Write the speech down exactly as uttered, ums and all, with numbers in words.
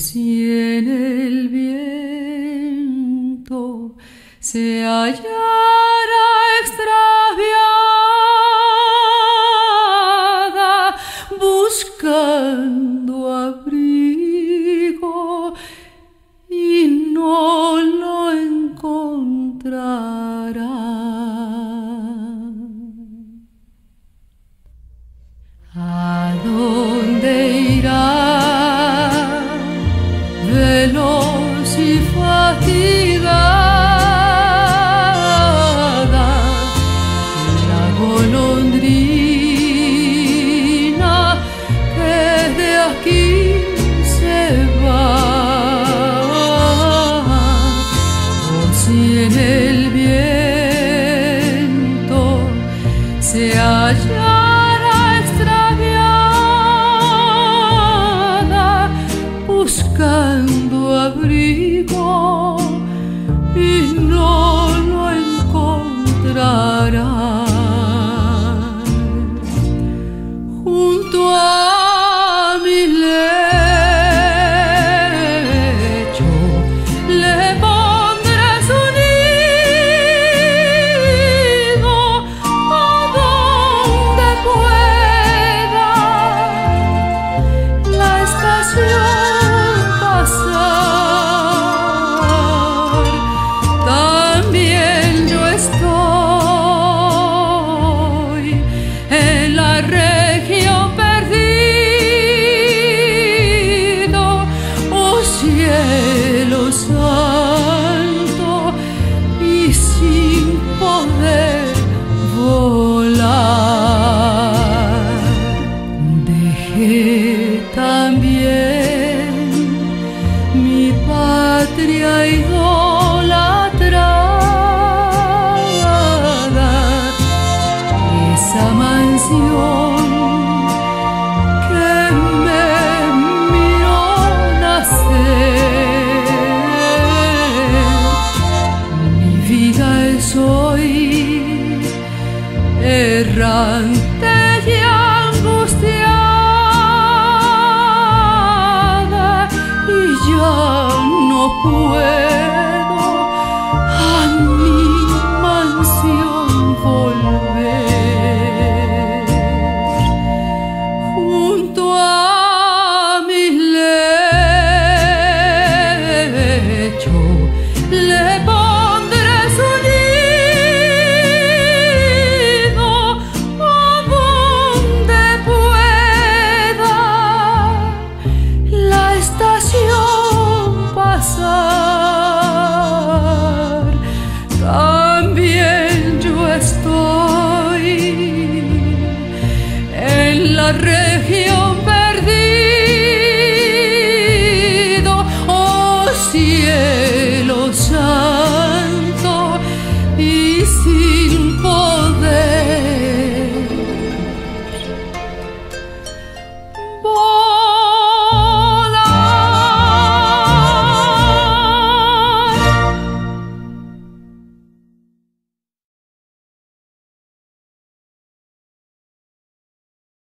si en el viento se hallara extraviada, buscando abrigo y no lo encontrará. ¿A dónde irá veloz y fatigada la golondrina que de aquí se va? O si en el viento se hallara extraviada, buscando abrigo y no lo encontrará. Junto a mi lecho le pondré su nido, a donde pueda la estación pasar. También yo estoy en la región perdido, oh cielo santo, y sin poder volar. Dejé también mi patria idolatrada, esa mansión que me miró nacer. Mi vida es hoy errante y angustiada, y ya no puedo a mi mansión volver. Junto a mi lecho le pondré su nido, a donde pueda la estación pasar. También yo estoy en la región perdido, oh cielo